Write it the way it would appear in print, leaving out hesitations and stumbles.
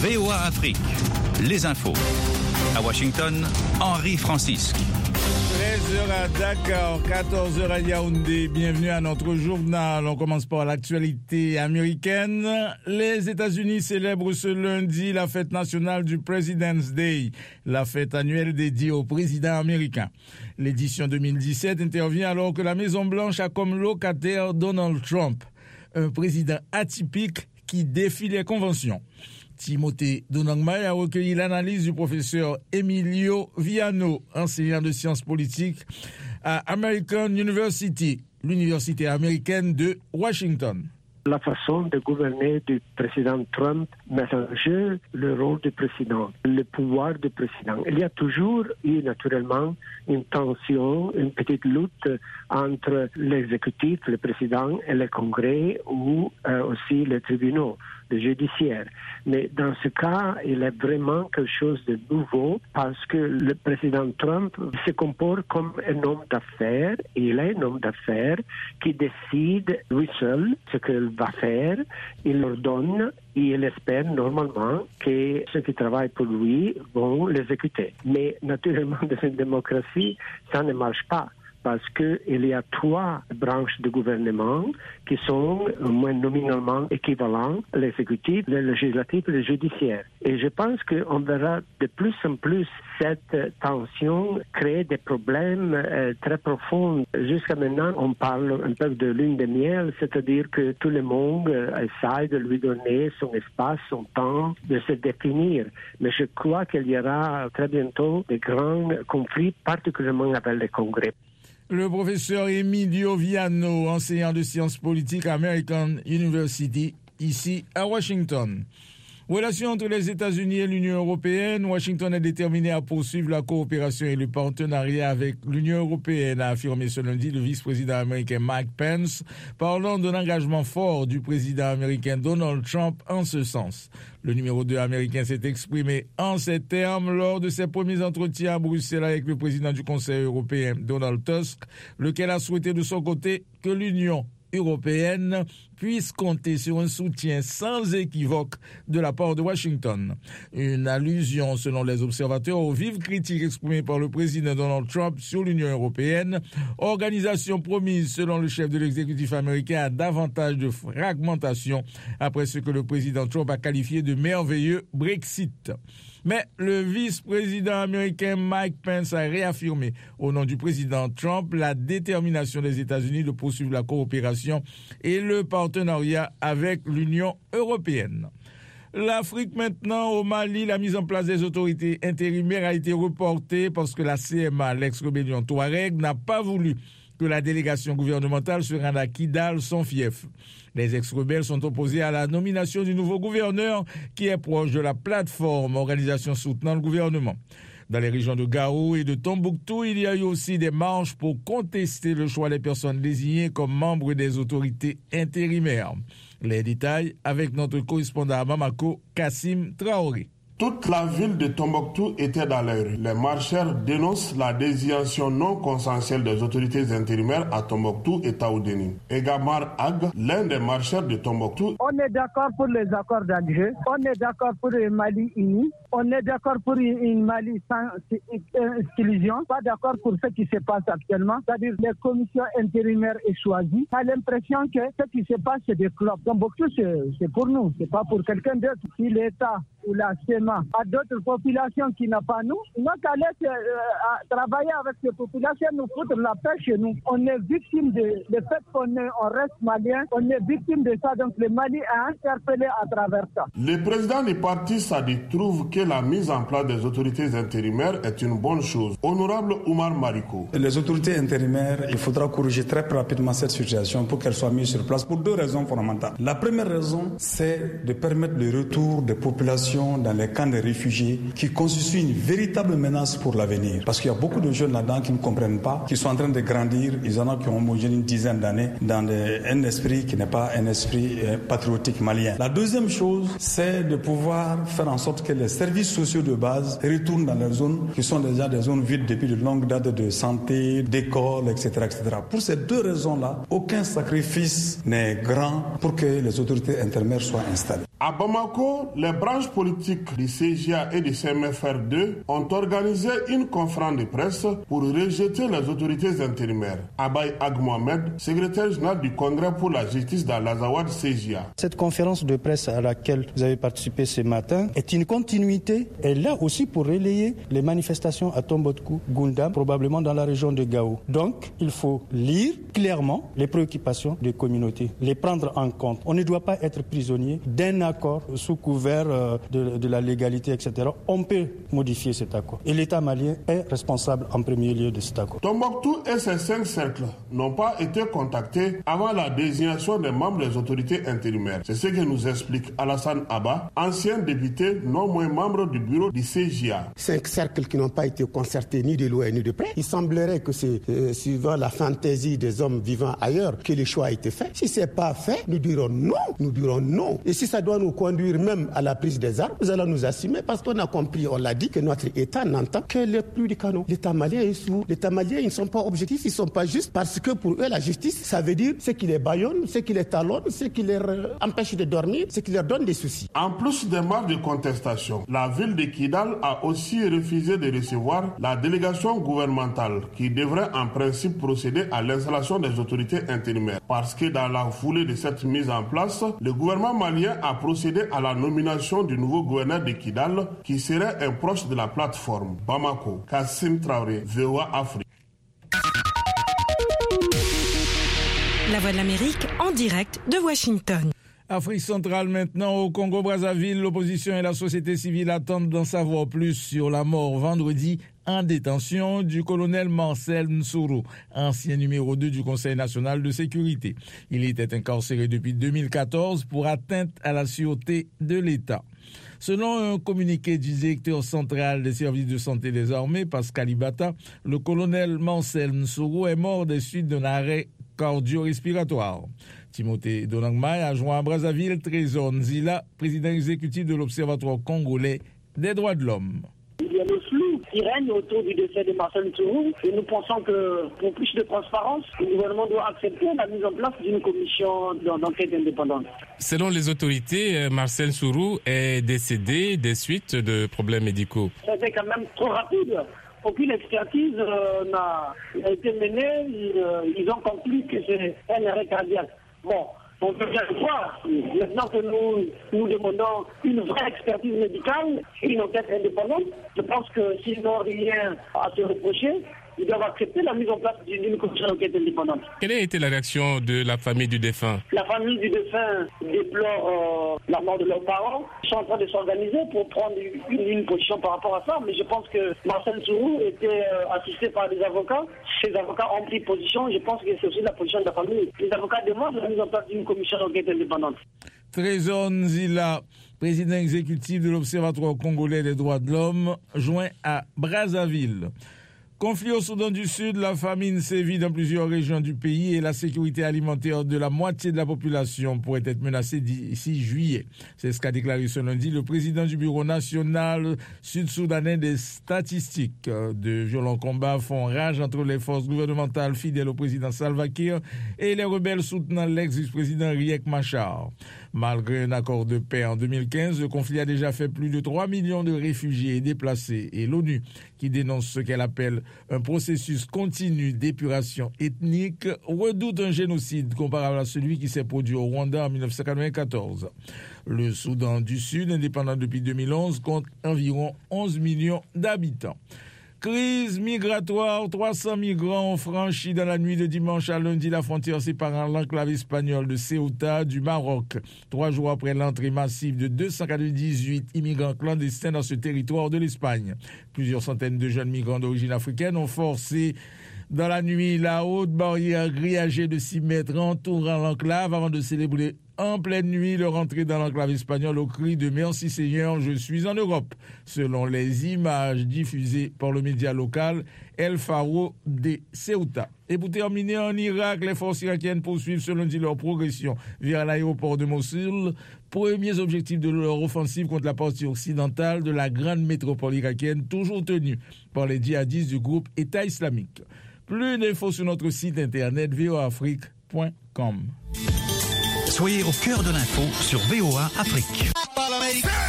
VOA Afrique, les infos. À Washington, Henri Francisque. 13h à Dakar, 14h à Yaoundé. Bienvenue à notre journal. On commence par l'actualité américaine. Les États-Unis célèbrent ce lundi la fête nationale du President's Day, la fête annuelle dédiée au président américain. L'édition 2017 intervient alors que la Maison-Blanche a comme locataire Donald Trump, un président atypique qui défie les conventions. Timothée Donangmay a recueilli l'analyse du professeur Emilio Viano, enseignant de sciences politiques à American University, l'université américaine de Washington. La façon de gouverner du président Trump met en jeu le rôle du président, le pouvoir du président. Il y a toujours eu naturellement une tension, une petite lutte entre l'exécutif, le président et le Congrès ou aussi les tribunaux, le judiciaire. Mais dans ce cas, il est vraiment quelque chose de nouveau parce que le président Trump se comporte comme un homme d'affaires. Il est un homme d'affaires qui décide lui seul ce qu'il va faire. Il ordonne et il espère normalement que ceux qui travaillent pour lui vont l'exécuter. Mais naturellement, dans une démocratie, ça ne marche pas. Parce qu'il y a 3 branches de gouvernement qui sont au moins nominalement équivalents, l'exécutif, le législatif et le judiciaire. Et je pense qu'on verra de plus en plus cette tension créer des problèmes très profonds. Jusqu'à maintenant, on parle un peu de lune de miel, c'est-à-dire que tout le monde essaie de lui donner son espace, son temps, de se définir. Mais je crois qu'il y aura très bientôt de grands conflits, particulièrement avec le Congrès. Le professeur Emilio Viano, enseignant de sciences politiques à American University, ici à Washington. Relation entre les États-Unis et l'Union européenne, Washington est déterminé à poursuivre la coopération et le partenariat avec l'Union européenne, a affirmé ce lundi le vice-président américain Mike Pence, parlant d'un engagement fort du président américain Donald Trump en ce sens. Le numéro 2 américain s'est exprimé en ces termes lors de ses premiers entretiens à Bruxelles avec le président du Conseil européen Donald Tusk, lequel a souhaité de son côté que l'Union européenne puisse compter sur un soutien sans équivoque de la part de Washington. Une allusion, selon les observateurs, aux vives critiques exprimées par le président Donald Trump sur l'Union européenne, organisation promise, selon le chef de l'exécutif américain, à davantage de fragmentation après ce que le président Trump a qualifié de merveilleux Brexit. Mais le vice-président américain Mike Pence a réaffirmé au nom du président Trump la détermination des États-Unis de poursuivre la coopération et le partenariat avec l'Union européenne. L'Afrique maintenant, au Mali, la mise en place des autorités intérimaires a été reportée parce que la CMA, l'ex-rébellion Touareg, n'a pas voulu que la délégation gouvernementale se rende à Kidal, son fief. Les ex-rebelles sont opposés à la nomination du nouveau gouverneur qui est proche de la plateforme, organisation soutenant le gouvernement. Dans les régions de Gao et de Tombouctou, il y a eu aussi des marches pour contester le choix des personnes désignées comme membres des autorités intérimaires. Les détails avec notre correspondant à Bamako, Kassim Traoré. Toute la ville de Tombouctou était dans la rue. Les marcheurs dénoncent la désignation non consensuelle des autorités intérimaires à Tombouctou et Taoudéni. Egamar Ag, l'un des marcheurs de Tombouctou. On est d'accord pour les accords d'Alger, on est d'accord pour le Mali uni, on est d'accord pour une Mali sans exclusion, pas d'accord pour ce qui se passe actuellement, c'est-à-dire les commissions intérimaires et choisies. On a l'impression que ce qui se passe, c'est des clubs. Tombouctou, c'est pour nous, c'est pas pour quelqu'un d'autre. Si l'État ou la CEMA à d'autres populations qui n'ont pas nous, notre allée travailler avec ces populations nous foutre la paix chez nous. On est victime de fait qu'on reste malien, on est victime de ça, donc le Mali a interpellé à travers ça. Le président du parti Sadi trouve que la mise en place des autorités intérimaires est une bonne chose. Honorable Oumar Mariko. Les autorités intérimaires, il faudra corriger très rapidement cette situation pour qu'elles soient mises sur place pour 2 raisons fondamentales. La première raison, c'est de permettre le retour des populations dans les camps de réfugiés qui constituent une véritable menace pour l'avenir. Parce qu'il y a beaucoup de jeunes là-dedans qui ne comprennent pas, qui sont en train de grandir. Ils en ont qui ont homogène une dizaine d'années dans un esprit qui n'est pas un esprit patriotique malien. La deuxième chose, c'est de pouvoir faire en sorte que les services sociaux de base retournent dans leurs zones qui sont déjà des zones vides depuis de longues dates de santé, d'école, etc., etc. Pour ces 2 raisons-là, aucun sacrifice n'est grand pour que les autorités intérimaires soient installées. À Bamako, les branches politiques du CGA et du CMFR2 ont organisé une conférence de presse pour rejeter les autorités intérimaires. Abay Ag Mohamed, secrétaire général du Congrès pour la justice d'Al-Azawad CGA. Cette conférence de presse à laquelle vous avez participé ce matin est une continuité, et là aussi pour relayer les manifestations à Tombouctou, Goundam, probablement dans la région de Gao. Donc, il faut lire clairement les préoccupations des communautés, les prendre en compte. On ne doit pas être prisonnier d'un accord sous couvert de la légalité, etc. On peut modifier cet accord. Et l'État malien est responsable en premier lieu de cet accord. Tombouctou et ses 5 cercles n'ont pas été contactés avant la désignation des membres des autorités intérimaires. C'est ce que nous explique Alassane Abba, ancien député non moins membre du bureau du CGA. 5 cercles qui n'ont pas été concertés ni de loin ni de près. Il semblerait que c'est suivant la fantaisie des hommes vivant ailleurs que le choix a été fait. Si ce n'est pas fait, nous dirons non. Et si ça doit nous conduire même à la prise des armes, nous allons nous assumer parce qu'on a compris, on l'a dit, que notre État n'entend que le plus du canon. L'État malien est sourd. L'État malien, ils ne sont pas objectifs, ils ne sont pas justes parce que pour eux, la justice, ça veut dire ce qui les bâillonne, ce qui les talonne, ce qui les empêche de dormir, ce qui leur donne des soucis. En plus des marches de contestation, la ville de Kidal a aussi refusé de recevoir la délégation gouvernementale qui devrait en principe procéder à l'installation des autorités intérimaires. Parce que dans la foulée de cette mise en place, le gouvernement malien a procédé à la nomination du nouveau gouverneur de Kidal qui serait un proche de la plateforme. Bamako, Kassim Traoré, VOA Afrique. La Voix de l'Amérique en direct de Washington. Afrique centrale maintenant, au Congo-Brazzaville, l'opposition et la société civile attendent d'en savoir plus sur la mort vendredi en détention du colonel Marcel Nsuru, ancien numéro 2 du Conseil national de sécurité. Il était incarcéré depuis 2014 pour atteinte à la sûreté de l'État. Selon un communiqué du directeur central des services de santé des armées, Pascal Ibata, le colonel Marcel Nsuru est mort des suites d'un arrêt cardio-respiratoire. Timothée Donangmai a joint à Brazzaville Trésor Nzila, président exécutif de l'Observatoire congolais des droits de l'homme. Il y a le flou qui règne autour du décès de Marcel Nsuru et nous pensons que pour plus de transparence, le gouvernement doit accepter la mise en place d'une commission d'enquête indépendante. Selon les autorités, Marcel Nsuru est décédé des suites de problèmes médicaux. C'était quand même trop rapide. Aucune expertise n'a été menée. Ils ont conclu que c'est un arrêt cardiaque. Bon, on peut bien le croire. Maintenant que nous demandons une vraie expertise médicale et une enquête indépendante, je pense que s'ils n'ont rien à se reprocher, ils doivent accepter la mise en place d'une commission d'enquête indépendante. Quelle a été la réaction de la famille du défunt? La famille du défunt déplore la mort de leurs parents. Ils sont en train de s'organiser pour prendre une position par rapport à ça. Mais je pense que Marcel Nsuru était assisté par des avocats. Ces avocats ont pris position. Je pense que c'est aussi la position de la famille. Les avocats demandent la mise en place d'une commission d'enquête indépendante. Trésor Nzila, président exécutif de l'Observatoire congolais des droits de l'homme, joint à Brazzaville. Conflit au Soudan du Sud, la famine sévit dans plusieurs régions du pays et la sécurité alimentaire de la moitié de la population pourrait être menacée d'ici juillet. C'est ce qu'a déclaré ce lundi le président du Bureau national sud-soudanais des statistiques. De violents combats font rage entre les forces gouvernementales fidèles au président Salva Kiir et les rebelles soutenant l'ex-vice-président Riek Machar. Malgré un accord de paix en 2015, le conflit a déjà fait plus de 3 millions de réfugiés et déplacés et l'ONU, qui dénonce ce qu'elle appelle un processus continu d'épuration ethnique, redoute un génocide comparable à celui qui s'est produit au Rwanda en 1994. Le Soudan du Sud, indépendant depuis 2011, compte environ 11 millions d'habitants. Crise migratoire, 300 migrants ont franchi dans la nuit de dimanche à lundi la frontière séparant l'enclave espagnole de Ceuta du Maroc. 3 jours après l'entrée massive de 298 immigrants clandestins dans ce territoire de l'Espagne. Plusieurs centaines de jeunes migrants d'origine africaine ont forcé dans la nuit la haute barrière grillagée de 6 mètres entourant l'enclave avant de célébrer en pleine nuit leur entrée dans l'enclave espagnole au cri de « Merci Seigneur, je suis en Europe », selon les images diffusées par le média local El Faro de Ceuta. Et pour terminer, en Irak, les forces irakiennes poursuivent ce lundi leur progression vers l'aéroport de Mossoul, premiers objectifs de leur offensive contre la partie occidentale de la grande métropole irakienne, toujours tenue par les djihadistes du groupe État islamique. Plus d'infos sur notre site internet voaafrique.com. Soyez au cœur de l'info sur VOA Afrique.